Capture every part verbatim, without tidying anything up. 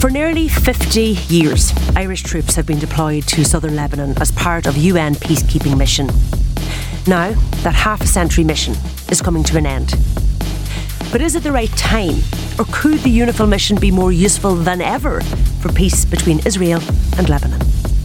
For nearly fifty years, Irish troops have been deployed to southern Lebanon as part of U N peacekeeping mission. Now, that half-a-century mission is coming to an end. But is it the right time? Or could the UNIFIL mission be more useful than ever for peace between Israel and Lebanon?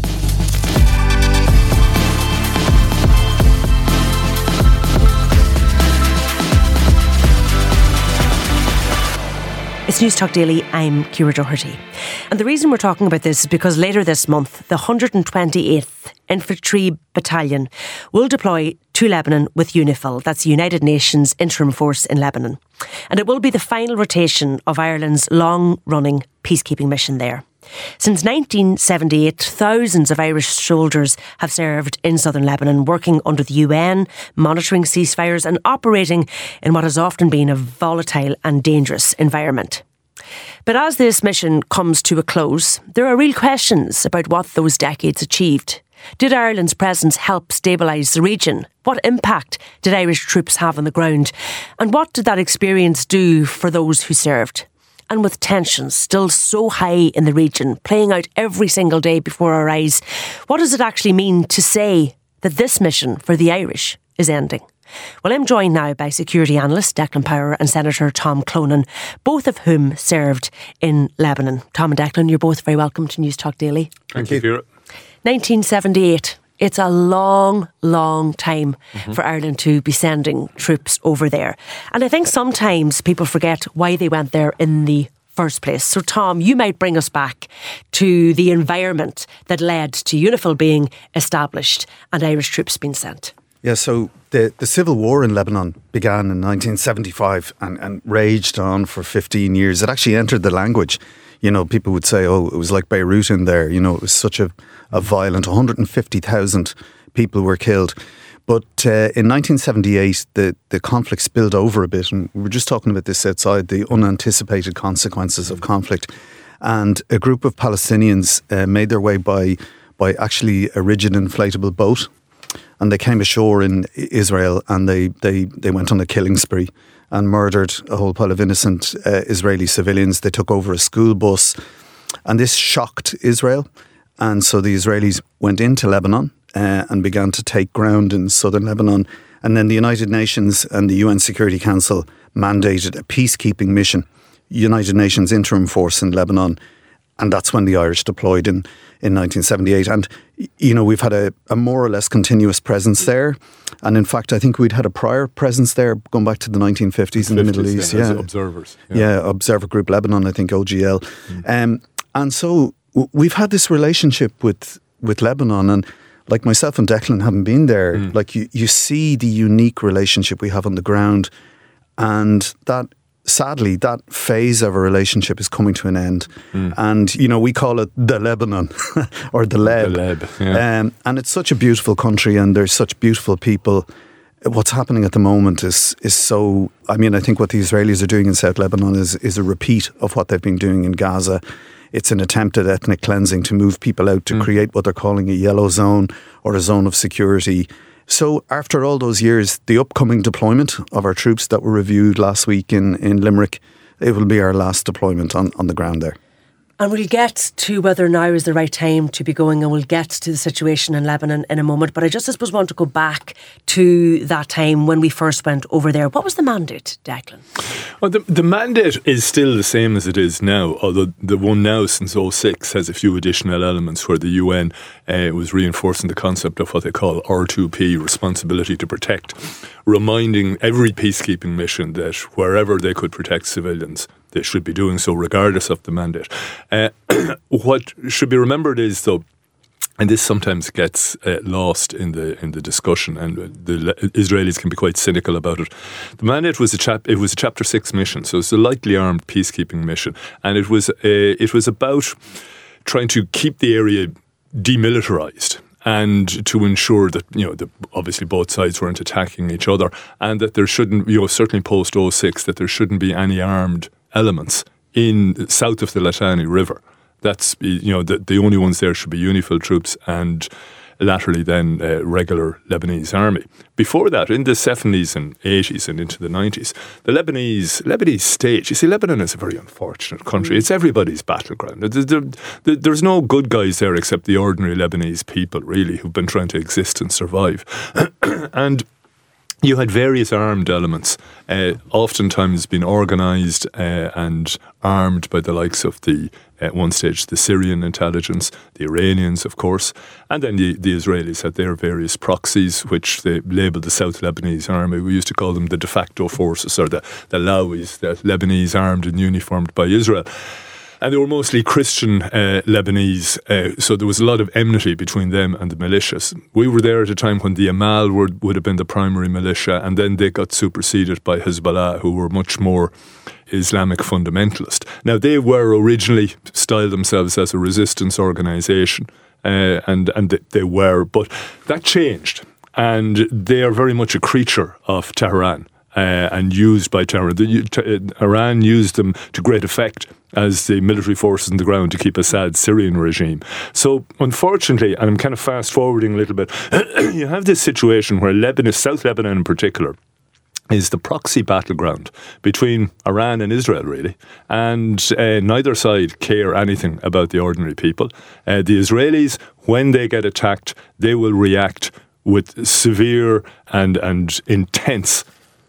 It's Newstalk Daily, I'm Ciara Doherty. And the reason we're talking about this is because later this month, the one hundred twenty-eighth Infantry Battalion will deploy to Lebanon with UNIFIL, that's the United Nations Interim Force in Lebanon. And it will be the final rotation of Ireland's long-running peacekeeping mission there. Since nineteen seventy-eight, thousands of Irish soldiers have served in southern Lebanon, working under the U N, monitoring ceasefires and operating in what has often been a volatile and dangerous environment. But as this mission comes to a close, there are real questions about what those decades achieved. Did Ireland's presence help stabilise the region? What impact did Irish troops have on the ground? And what did that experience do for those who served? And with tensions still so high in the region, playing out every single day before our eyes, what does it actually mean to say that this mission for the Irish is ending? Well, I'm joined now by security analyst Declan Power and Senator Tom Clonan, both of whom served in Lebanon. Tom and Declan, you're both very welcome to Newstalk Daily. Thank you, Ciara. nineteen seventy-eight. It's a long, long time mm-hmm. for Ireland to be sending troops over there. And I think sometimes people forget why they went there in the first place. So, Tom, you might bring us back to the environment that led to UNIFIL being established and Irish troops being sent. Yeah, so the, the civil war in Lebanon began in nineteen seventy-five and, and raged on for fifteen years. It actually entered the language. You know, people would say, oh, it was like Beirut in there. You know, it was such a, a violent, one hundred fifty thousand people were killed. But uh, in nineteen seventy-eight, the, the conflict spilled over a bit. And we were just talking about this outside, the unanticipated consequences of conflict. And a group of Palestinians uh, made their way by, by actually a rigid inflatable boat. And they came ashore in Israel and they, they, they went on a killing spree and murdered a whole pile of innocent uh, Israeli civilians. They took over a school bus and this shocked Israel. And so the Israelis went into Lebanon uh, and began to take ground in southern Lebanon. And then the United Nations and the U N Security Council mandated a peacekeeping mission, United Nations Interim Force in Lebanon. And that's when the Irish deployed in, in nineteen seventy-eight. And, you know, we've had a, a more or less continuous presence there. And in fact, I think we'd had a prior presence there going back to the nineteen fifties in the Middle East. Yeah, yeah. As observers. Yeah. yeah, Observer Group Lebanon, I think, O G L. Mm. Um, and so w- we've had this relationship with, with Lebanon. And like myself and Declan haven't been there. Mm. Like you, you see the unique relationship we have on the ground. And that... Sadly, that phase of a relationship is coming to an end. Mm. And, you know, we call it the Lebanon or the Leb. The Leb, yeah. Um, and it's such a beautiful country and there's such beautiful people. What's happening at the moment is is so... I mean, I think what the Israelis are doing in South Lebanon is, is a repeat of what they've been doing in Gaza. It's an attempt at ethnic cleansing to move people out to mm. create what they're calling a yellow zone or a zone of security. So after all those years, the upcoming deployment of our troops that were reviewed last week in, in Limerick, it will be our last deployment on, on the ground there. And we'll get to whether now is the right time to be going, and we'll get to the situation in Lebanon in a moment. But I just, I suppose, want to go back to that time when we first went over there. What was the mandate, Declan? Well, the, the mandate is still the same as it is now, although the one now since oh six has a few additional elements where the U N uh, was reinforcing the concept of what they call R two P, responsibility to protect, reminding every peacekeeping mission that wherever they could protect civilians, they should be doing so regardless of the mandate. Uh, what should be remembered is, though, and this sometimes gets uh, lost in the in the discussion, and the Israelis can be quite cynical about it. The mandate was a chap. It was a Chapter Six mission, so it's a lightly armed peacekeeping mission, and it was uh, it was about trying to keep the area demilitarized and to ensure that, you know, the, obviously both sides weren't attacking each other, and that there shouldn't, you know, certainly post oh six, that there shouldn't be any armed elements in south of the Litani River. That's, you know, the, the only ones there should be UNIFIL troops and latterly then uh, regular Lebanese army. Before that, in the seventies and eighties and into the nineties, the Lebanese Lebanese state, you see, Lebanon is a very unfortunate country. It's everybody's battleground. There, there, there's no good guys there except the ordinary Lebanese people, really, who've been trying to exist and survive. And you had various armed elements, uh, oftentimes being organised uh, and armed by the likes of the, at one stage, the Syrian intelligence, the Iranians, of course, and then the, the Israelis had their various proxies, which they labelled the South Lebanese Army. We used to call them the de facto forces, or the, the Lawis, the Lebanese armed and uniformed by Israel. And they were mostly Christian uh, Lebanese, uh, so there was a lot of enmity between them and the militias. We were there at a time when the Amal would, would have been the primary militia, and then they got superseded by Hezbollah, who were much more Islamic fundamentalist. Now, they were originally styled themselves as a resistance organisation, uh, and, and they, they were, but that changed. And they are very much a creature of Tehran. Uh, and used by Tehran. The, uh, Iran used them to great effect as the military forces on the ground to keep Assad's Syrian regime. So, unfortunately, and I'm kind of fast forwarding a little bit, you have this situation where Lebanon, South Lebanon in particular, is the proxy battleground between Iran and Israel, really. And uh, neither side care anything about the ordinary people. Uh, the Israelis, when they get attacked, they will react with severe and, and intense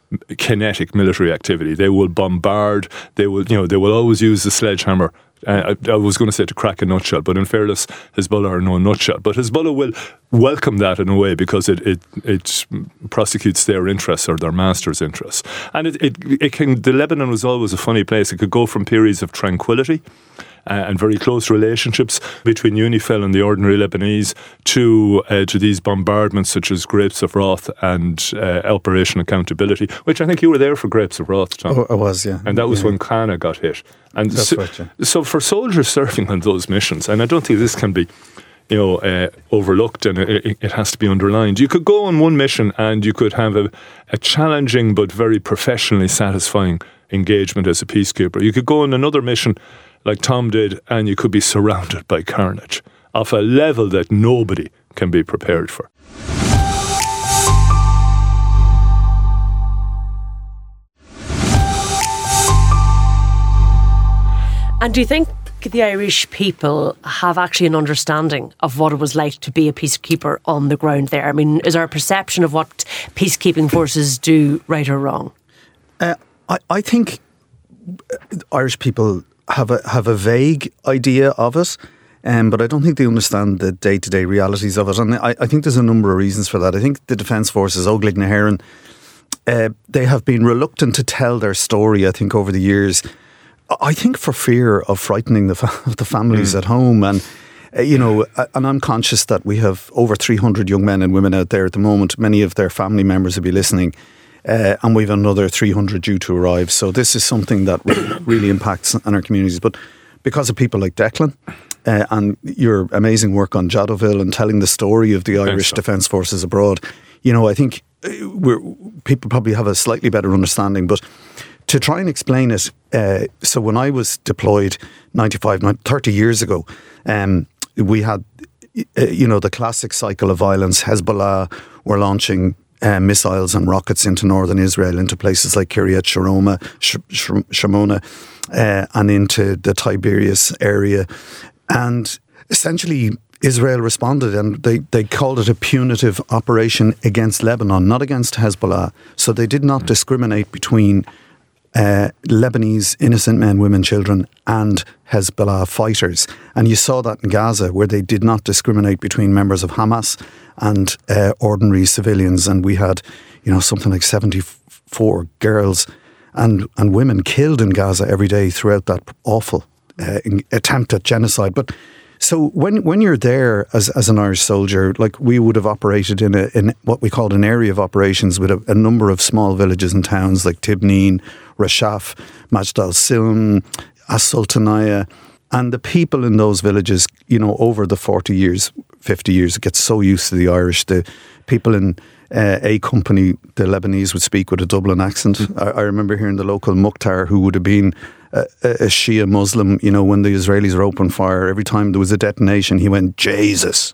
kinetic military activity. They will bombard. They will, you know, they will always use the sledgehammer. Uh, I, I was going to say to crack a nutshell, but in fairness, Hezbollah are no nutshell. But Hezbollah will welcome that in a way because it it, it prosecutes their interests or their master's interests. And it, it it can. The Lebanon was always a funny place. It could go from periods of tranquility Uh, and very close relationships between UNIFIL and the ordinary Lebanese to uh, to these bombardments such as Grapes of Wrath and uh, Operation Accountability, which I think you were there for Grapes of Wrath, Tom. Oh, I was, yeah. And that was yeah. when Cana got hit. And That's so, right, yeah. so for soldiers serving on those missions, and I don't think this can be you know, uh, overlooked, and it, it has to be underlined. You could go on one mission and you could have a, a challenging but very professionally satisfying engagement as a peacekeeper. You could go on another mission like Tom did, and you could be surrounded by carnage of a level that nobody can be prepared for. And do you think the Irish people have actually an understanding of what it was like to be a peacekeeper on the ground there? I mean, is there a perception of what peacekeeping forces do, right or wrong? Uh, I, I think Irish people have a have a vague idea of it, um, but I don't think they understand the day-to-day realities of it. And I, I think there's a number of reasons for that. I think the Defence Forces, Óglaigh na hÉireann, uh, they have been reluctant to tell their story, I think, over the years. I think for fear of frightening the, fa- the families mm. at home. And, uh, you know, and I'm conscious that we have over three hundred young men and women out there at the moment. Many of their family members will be listening. Uh, and we've another three hundred due to arrive. So this is something that really, really impacts on our communities. But because of people like Declan uh, and your amazing work on Jadoville and telling the story of the Irish so. Defence Forces abroad, you know, I think we're, people probably have a slightly better understanding. But to try and explain it, uh, so when I was deployed ninety-five, thirty years ago, um, we had, uh, you know, the classic cycle of violence. Hezbollah were launching Uh, missiles and rockets into northern Israel, into places like Kiryat Shimona, Sh- Sh- Shimona uh, and into the Tiberias area. And essentially, Israel responded, and they, they called it a punitive operation against Lebanon, not against Hezbollah. So they did not discriminate between uh, Lebanese innocent men, women, children and Hezbollah fighters. And you saw that in Gaza, where they did not discriminate between members of Hamas and uh, ordinary civilians. And we had, you know, something like seventy-four girls and, and women killed in Gaza every day throughout that awful uh, attempt at genocide. But so when when you're there as as an Irish soldier, like we would have operated in a in what we called an area of operations with a, a number of small villages and towns like Tibneen, Rashaf, Majd al-Silm, As-Sultaniyah. And the people in those villages, you know, over the forty years, fifty years, get so used to the Irish. The people in uh, A Company, the Lebanese, would speak with a Dublin accent. Mm. I, I remember hearing the local Mukhtar, who would have been a, a Shia Muslim, you know, when the Israelis were open fire, every time there was a detonation, he went, Jesus.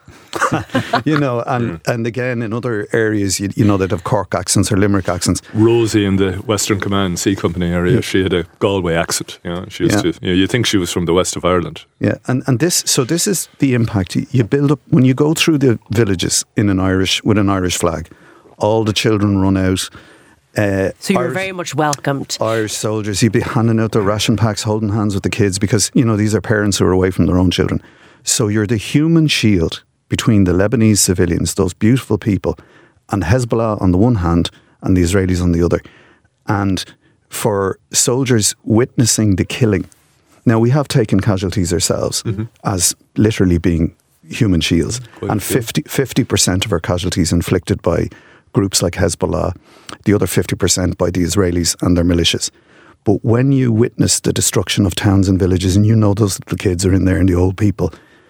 you know, and, yeah. and again, in other areas, you, you know, they'd have Cork accents or Limerick accents. Rosie in the Western Command C Company area, yeah. she had a Galway accent. You know, she used yeah. to, you know, you think she was from the west of Ireland. Yeah, and, and this, so this is the impact. You build up, when you go through the villages in an Irish, with an Irish flag, all the children run out. Uh, so you were very much welcomed. Irish soldiers, you'd be handing out their ration packs, holding hands with the kids, because, you know, these are parents who are away from their own children. So you're the human shield between the Lebanese civilians, those beautiful people, and Hezbollah on the one hand and the Israelis on the other. And for soldiers witnessing the killing. Now, we have taken casualties ourselves mm-hmm. as literally being human shields. Quite and fifty, fifty percent of our casualties inflicted by groups like Hezbollah, the other fifty percent by the Israelis and their militias. But when you witness the destruction of towns and villages, and you know those little kids are in there and the old people,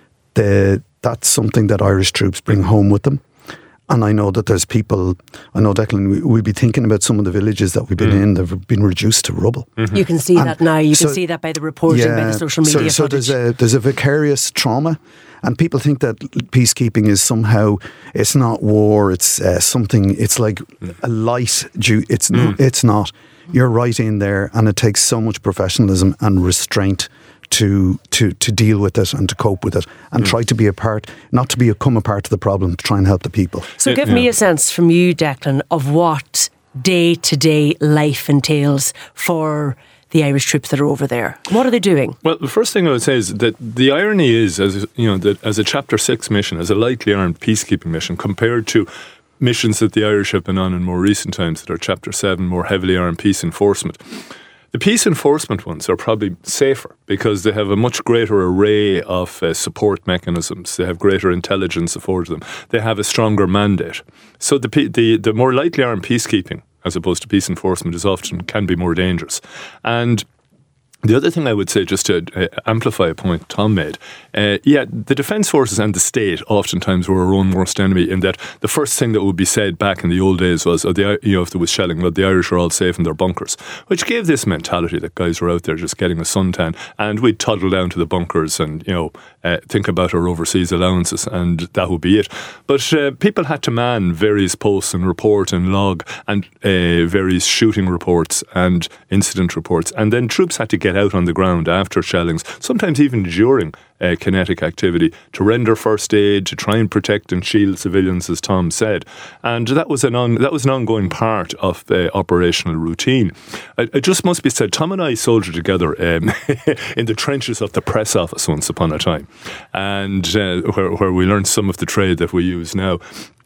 the that's something that Irish troops bring home with them. And I know that there's people, I know, Declan, we, we'll be thinking about some of the villages that we've been mm. in that have been reduced to rubble. Mm-hmm. You can see and that now. You so, can see that by the reporting, yeah, by the social media So, so there's, a, there's a vicarious trauma. And people think that peacekeeping is somehow, it's not war, it's uh, something, it's like a light, it's, mm. no, it's not. You're right in there, and it takes so much professionalism and restraint to to to deal with it and to cope with it and mm. try to be a part, not to become a part of the problem, to try and help the people. So give yeah. me a sense from you, Declan, of what day-to-day life entails for the Irish troops that are over there. What are they doing? Well, the first thing I would say is that the irony is, as you know, that as a Chapter six mission, as a lightly armed peacekeeping mission, compared to missions that the Irish have been on in more recent times that are Chapter seven, more heavily armed peace enforcement, the peace enforcement ones are probably safer because they have a much greater array of uh, support mechanisms. They have greater intelligence afforded them. They have a stronger mandate. So the the the more lightly armed peacekeeping, as opposed to peace enforcement, is often can be more dangerous. And the other thing I would say, just to uh, amplify a point Tom made, uh, yeah, the defence forces and the state oftentimes were our own worst enemy, in that the first thing that would be said back in the old days was, oh, the, you know, if there was shelling, well, the Irish are all safe in their bunkers, which gave this mentality that guys were out there just getting a suntan, and we'd toddle down to the bunkers and, you know, uh, think about our overseas allowances, and that would be it. But uh, people had to man various posts and report and log and uh, various shooting reports and incident reports, and then troops had to get out on the ground after shellings, sometimes even during uh, kinetic activity, to render first aid, to try and protect and shield civilians, as Tom said. And that was an on, that was an ongoing part of uh, operational routine. It, it just must be said, Tom and I soldiered together um, in the trenches of the press office once upon a time, and uh, where, where we learned some of the trade that we use now.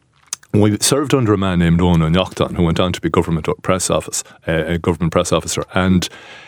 We served under a man named Owen O'Neill, who went on to be government press office, uh, a government press officer, and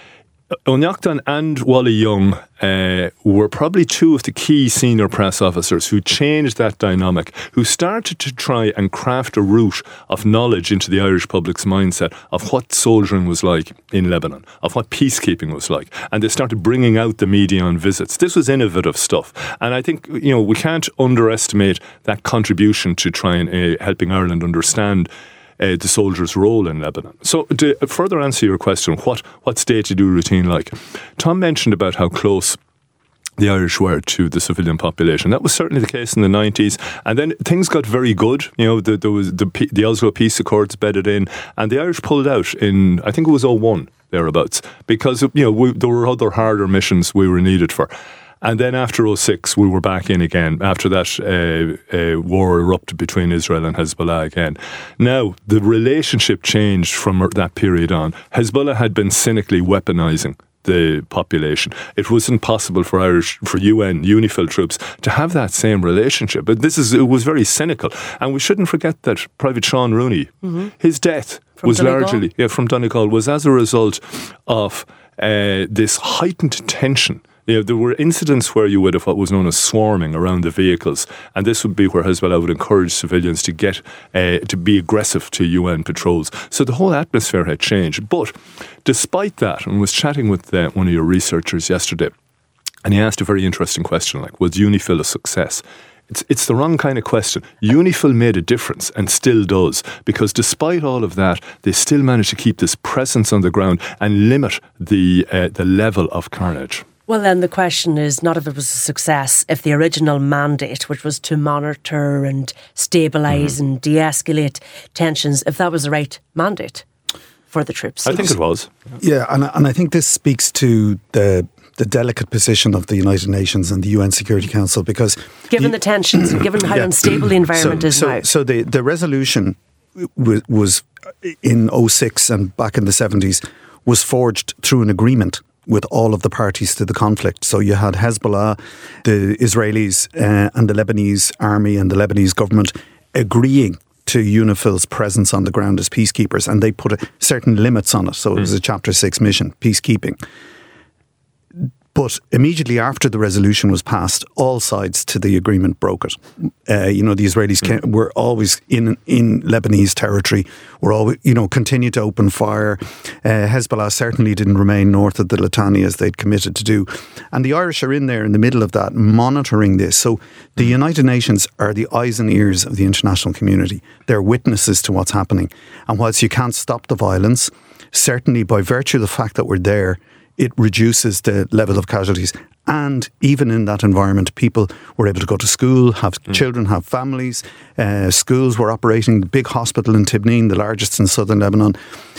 O'Neill and Wally Young uh, were probably two of the key senior press officers who changed that dynamic, who started to try and craft a route of knowledge into the Irish public's mindset of what soldiering was like in Lebanon, of what peacekeeping was like. And they started bringing out the media on visits. This was innovative stuff. And I think, you know, we can't underestimate that contribution to trying uh, helping Ireland understand Uh, the soldiers' role in Lebanon. So to further answer your question, what what's day-to-day routine like? Tom mentioned about how close the Irish were to the civilian population. That was certainly the case in the nineties, and then things got very good. You know, the, there was the, the Oslo Peace Accords bedded in, and the Irish pulled out in, I think it was oh one, thereabouts, because, you know, we, there were other harder missions we were needed for. And then after oh six, we were back in again. After that, uh, uh, war erupted between Israel and Hezbollah again. Now, the relationship changed from that period on. Hezbollah had been cynically weaponising the population. It wasn't possible for Irish, for U N, UNIFIL troops to have that same relationship. But this is, it was very cynical. And we shouldn't forget that Private Sean Rooney, mm-hmm. his death from was Donegal? largely, yeah, from Donegal, was as a result of uh, this heightened tension. You know, there were incidents where you would have what was known as swarming around the vehicles, and this would be where Hezbollah would encourage civilians to get uh, to be aggressive to U N patrols. So the whole atmosphere had changed. But despite that, and I was chatting with uh, one of your researchers yesterday, and he asked a very interesting question, like, was UNIFIL a success It's, it's the wrong kind of question. UNIFIL made a difference and still does, because despite all of that, they still managed to keep this presence on the ground and limit the uh, the level of carnage. Well, then the question is not if it was a success, if the original mandate, which was to monitor and stabilise mm-hmm. and de-escalate tensions, if that was the right mandate for the troops. I think it was. Yeah, and, and I think this speaks to the the delicate position of the United Nations and the U N Security Council, because given the, the tensions and given how yeah. unstable the environment so, is so, now. So the, the resolution w- was in oh six and back in the seventies was forged through an agreement with all of the parties to the conflict. So you had Hezbollah, the Israelis uh, and the Lebanese army and the Lebanese government agreeing to UNIFIL's presence on the ground as peacekeepers, and they put a, certain limits on it. So it was a Chapter six mission, peacekeeping. But immediately after the resolution was passed, all sides to the agreement broke it. Uh, you know, the Israelis mm. were always in in Lebanese territory, were always, you know, continued to open fire. Uh, Hezbollah certainly didn't remain north of the Litani as they'd committed to do. And the Irish are in there in the middle of that, monitoring this. So the United Nations are the eyes and ears of the international community. They're witnesses to what's happening. And whilst you can't stop the violence, certainly by virtue of the fact that we're there, it reduces the level of casualties. And even in that environment, people were able to go to school, have mm. children, have families. Uh, schools were operating. The big hospital in Tibneen, the largest in southern Lebanon.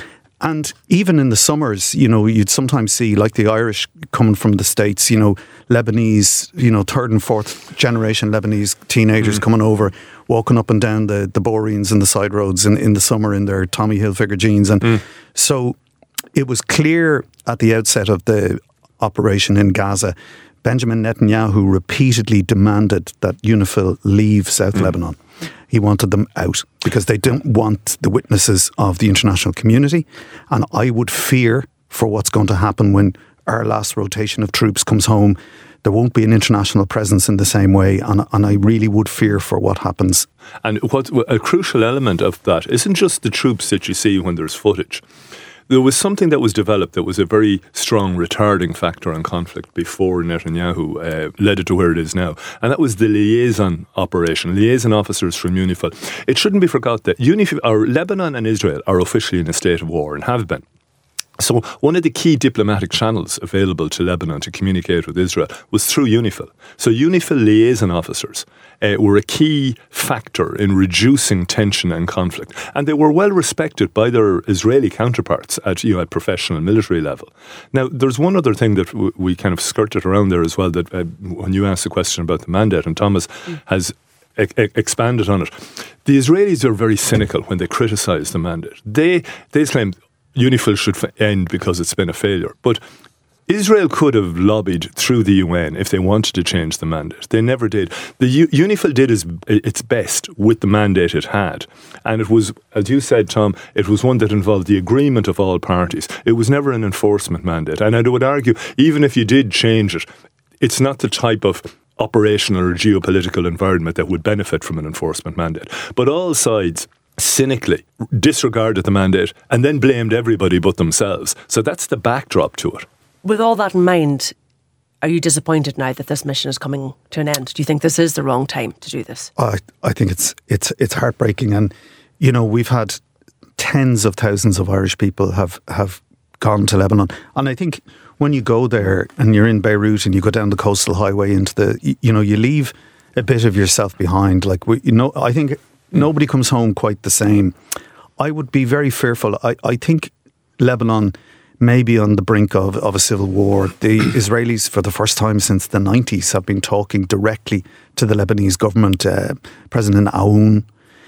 And even in the summers, you know, you'd sometimes see, like the Irish coming from the States, you know, Lebanese, you know, third and fourth generation Lebanese teenagers mm. coming over, walking up and down the, the Boreens and the side roads in, in the summer in their Tommy Hilfiger jeans. And mm. so it was clear at the outset of the operation in Gaza, Benjamin Netanyahu repeatedly demanded that UNIFIL leave South mm. Lebanon. He wanted them out because they don't want the witnesses of the international community. And I would fear for what's going to happen when our last rotation of troops comes home. There won't be an international presence in the same way, and, and I really would fear for what happens. And what a crucial element of that isn't just the troops that you see when there's footage. There was something that was developed that was a very strong retarding factor on conflict before Netanyahu uh, led it to where it is now. And that was the liaison operation, liaison officers from UNIFIL. It shouldn't be forgot that UNIFIL, or Lebanon and Israel are officially in a state of war and have been. So one of the key diplomatic channels available to Lebanon to communicate with Israel was through UNIFIL. So UNIFIL liaison officers uh, were a key factor in reducing tension and conflict. And they were well respected by their Israeli counterparts at, you know, at professional military level. Now, there's one other thing that w- we kind of skirted around there as well, that uh, when you asked the question about the mandate, and Thomas mm. has e- e- expanded on it. The Israelis are very cynical when they criticise the mandate. They, they claim UNIFIL should end because it's been a failure. But Israel could have lobbied through the U N if they wanted to change the mandate. They never did. The U- UNIFIL did its, its best with the mandate it had. And it was, as you said, Tom, it was one that involved the agreement of all parties. It was never an enforcement mandate. And I would argue, even if you did change it, it's not the type of operational or geopolitical environment that would benefit from an enforcement mandate. But all sides cynically disregarded the mandate and then blamed everybody but themselves. So that's the backdrop to it. With all that in mind, are you disappointed now that this mission is coming to an end? Do you think this is the wrong time to do this? I I think it's it's it's heartbreaking, and you know, we've had tens of thousands of Irish people have have gone to Lebanon, and I think when you go there and you're in Beirut and you go down the coastal highway into the, you, you know, you leave a bit of yourself behind. Like we, you know, I think nobody comes home quite the same. I would be very fearful. I, I think Lebanon may be on the brink of, of a civil war. The Israelis, for the first time since the nineties, have been talking directly to the Lebanese government. Uh, President Aoun,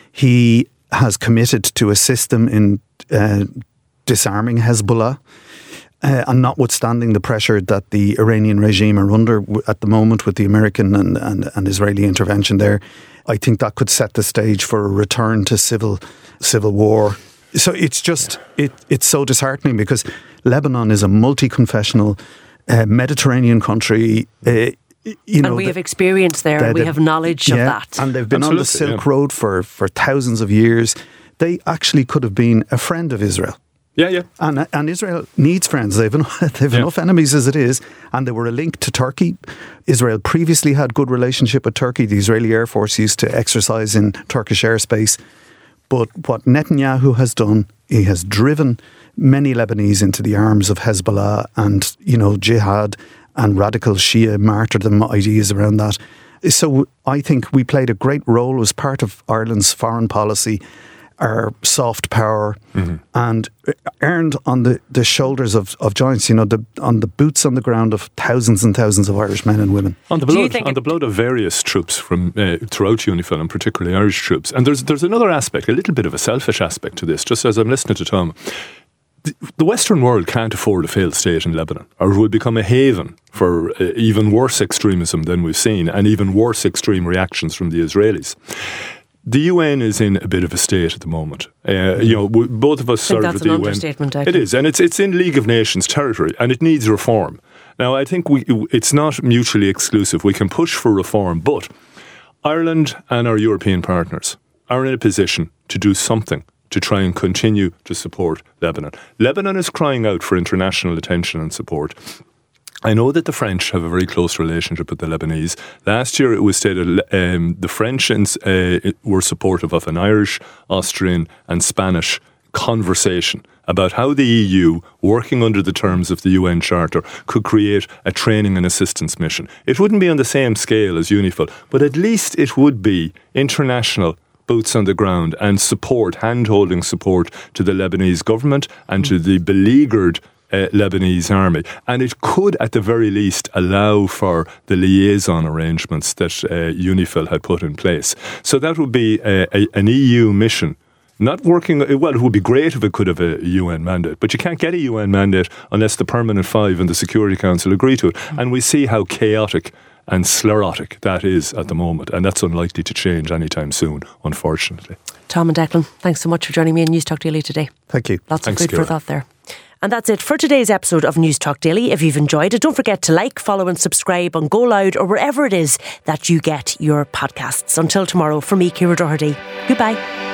he has committed to assist them in uh, disarming Hezbollah. Uh, and notwithstanding the pressure that the Iranian regime are under w- at the moment with the American and, and, and Israeli intervention there, I think that could set the stage for a return to civil civil war. So it's just, it, it's so disheartening because Lebanon is a multi-confessional uh, Mediterranean country. Uh, you know, and we have experience there and we have knowledge yeah, of that. And they've been Absolutely, on the Silk yeah. Road for, for thousands of years. They actually could have been a friend of Israel. Yeah, yeah. And and Israel needs friends. They've enough, they've yeah. enough enemies as it is, and they were a link to Turkey. Israel previously had good relationship with Turkey. The Israeli Air Force used to exercise in Turkish airspace. But what Netanyahu has done, he has driven many Lebanese into the arms of Hezbollah and, you know, jihad and radical Shia martyrdom ideas around that. So I think we played a great role as part of Ireland's foreign policy, our soft power, mm-hmm. and earned on the, the shoulders of, of giants, you know, the, on the boots on the ground of thousands and thousands of Irish men and women. On the blood, on the blood of various troops from uh, throughout UNIFIL, and particularly Irish troops. And there's there's another aspect, a little bit of a selfish aspect to this, just as I'm listening to Tom. The Western world can't afford a failed state in Lebanon, or it will become a haven for uh, even worse extremism than we've seen, and even worse extreme reactions from the Israelis. The U N is in a bit of a state at the moment. Uh, you know, we, both of us serve with the U N. That's an understatement, It is, and it's it's in League of Nations territory, and it needs reform. Now, I think we it's not mutually exclusive. We can push for reform, but Ireland and our European partners are in a position to do something to try and continue to support Lebanon. Lebanon is crying out for international attention and support. I know that the French have a very close relationship with the Lebanese. Last year it was stated um, the French uh, were supportive of an Irish, Austrian and Spanish conversation about how the E U, working under the terms of the U N Charter, could create a training and assistance mission. It wouldn't be on the same scale as UNIFIL, but at least it would be international boots on the ground and support, hand-holding support to the Lebanese government and to the beleaguered uh, Lebanese army. And it could, at the very least, allow for the liaison arrangements that uh, UNIFIL had put in place. So that would be a, a, an E U mission. Not working, well, it would be great if it could have a U N mandate, but you can't get a U N mandate unless the Permanent Five and the Security Council agree to it. And we see how chaotic and sclerotic that is at the moment, and that's unlikely to change anytime soon, unfortunately. Tom and Declan, thanks so much for joining me in News Talk Daily today. Thank you. Lots Thanks, of food Ciara. for thought there. And that's it for today's episode of News Talk Daily. If you've enjoyed it, don't forget to like, follow and subscribe on Go Loud or wherever it is that you get your podcasts. Until tomorrow, from me, Ciara Doherty, goodbye.